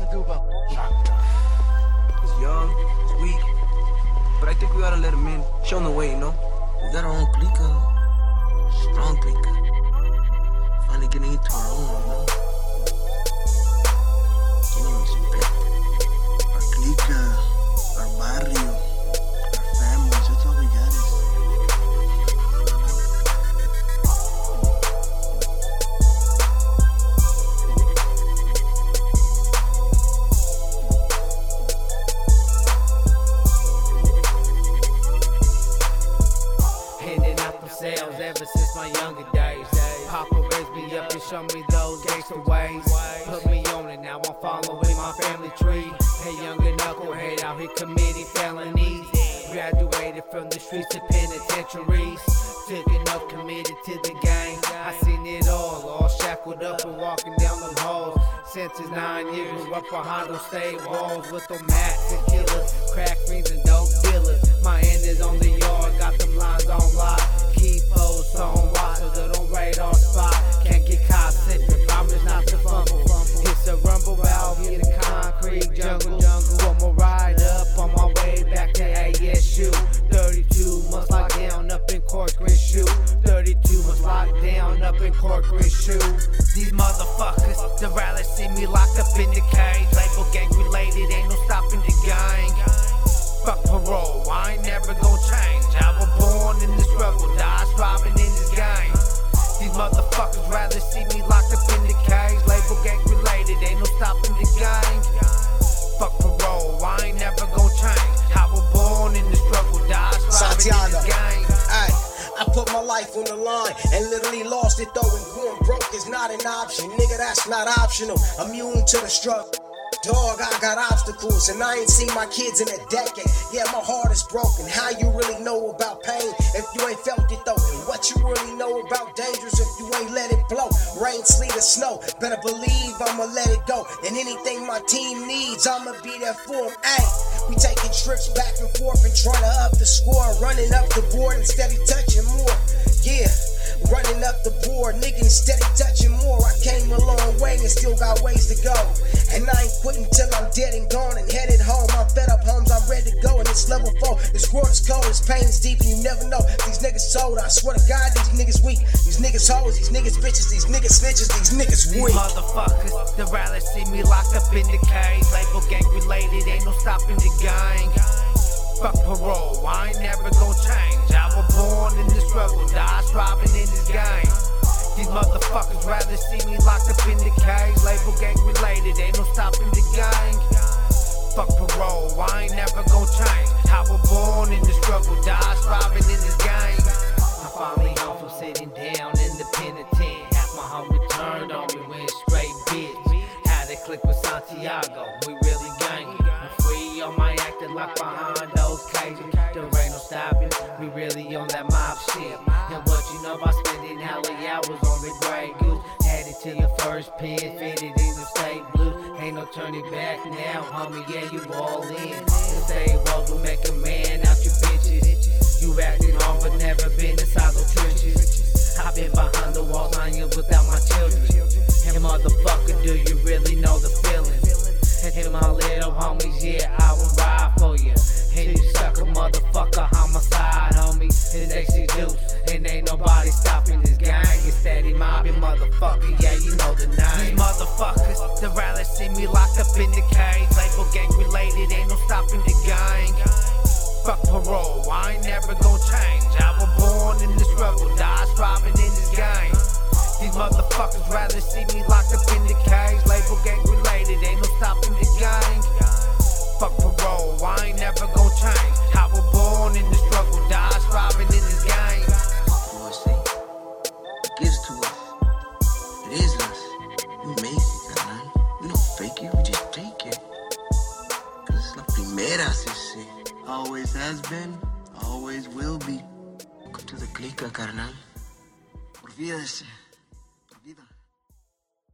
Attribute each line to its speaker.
Speaker 1: do about
Speaker 2: He's young, he's weak, but I think we ought to let him in. Show him the way, you know? We got our own clica, strong clica. Finally getting into our own, you know? Getting respect. Our clica, our barrio, our families, that's all we got is.
Speaker 3: Ever since my younger days, Papa raised me up and showed me those gangster ways. Put me on it, now I'm following my family tree. Hey, younger knucklehead out here committing felonies. Graduated from the streets to penitentiaries. Took enough, committed to the gang. I seen it all shackled up and walking down them halls. Since his 9 years, grew up behind those state walls with them max and killers, crack fiends and dope dealers. My end is on the yard, got them lines on lock. Keep posts on watch so they don't raid our spot. Can't get caught slipping, promise not to fumble. It's a rumble out here in the concrete jungle. One more ride up on my way back to ASU. 32 months locked down up in Corcoran Shoe. 32 months locked down up in Corcoran Shoe. These motherfuckers, the rally see me locked up in the cage. Label gang related, ain't no stopping the gang. Fuck parole, I ain't never gon' change. I was born in the struggle, die striving in this game. These motherfuckers rather see me locked up in the cage. Label gang related, ain't no stopping the gang. Fuck parole, I ain't never gon' change. I was born in the struggle, die striving in this game.
Speaker 4: I put my life on the line and literally lost it though, and going broke is not an option. Nigga, that's not optional. Immune to the struggle. Dog, I got obstacles and I ain't seen my kids in a decade. Yeah, my heart is broken. How you really know about pain if you ain't felt it though? And what you really know about dangers if you ain't let it blow? Rain, sleet, or snow, better believe I'ma let it go. And anything my team needs, I'ma be there for them. Ayy, we taking trips back and forth and trying to up the score. Running up the board and steady touching more. Yeah, running up the board, nigga, steady touching more. I came a long way and still got ways to go. And I ain't quitting till I'm dead and gone and headed home. I'm fed up, homes, I'm ready to go. And it's level 4, this world is cold, this pain is deep, and you never know. These niggas sold, I swear to God, these niggas weak. These niggas hoes, these niggas bitches, these niggas snitches, these niggas weak.
Speaker 3: These motherfuckers, the rally see me locked up in the cage. Label gang related, ain't no stopping the gang. Fuck parole, I ain't never gon' change. I was born in the struggle, die striving in this game. These motherfuckers rather see me locked up in the cage. Label gang related, ain't no stopping the gang. Fuck parole, I ain't never gon' change. I was born in the struggle, die striving in this game. I'm finally home from sitting down in the penitentiary. Half my homie turned on me, went straight bitch. Had a click with Santiago, we really gangin'. I'm free on my acting locked behind those cages. There ain't no stopping, we really on that mob shit. And what you know about spending hella hours on the Grey Goose. Headed to the first pin, fitted in the state blue. Ain't no turning back now, homie, yeah, you all in. If they woke will make a man out your bitches. You acting on but never been inside those trenches. I've been behind the walls 9 years without my children. And motherfucker, do you really know the feeling? And my little homies, yeah, I will ride for you. And you suck a motherfucker, homicide, homie. It's actually deuce, and ain't nobody stopping this gang. It's steady mobbing, motherfucker, yeah, you know the name. These motherfuckers, the rally see me locked up in the cage. Label gang related, ain't no stopping the gang. Fuck parole, I ain't never gon' change. I was born in the struggle, die striving in this game. These motherfuckers rather see me locked up in the cage. Label gang related, ain't no stopping the gang. Fuck parole, I ain't never gon' change. I was born in the struggle, die striving in this game.
Speaker 2: Boys say, it gives to us. It is us. We make it, carnal. We don't fake it, we just take it. Cause it's la primera, se. Always has been, always will be. Welcome to the clica, carnal. Olvídese.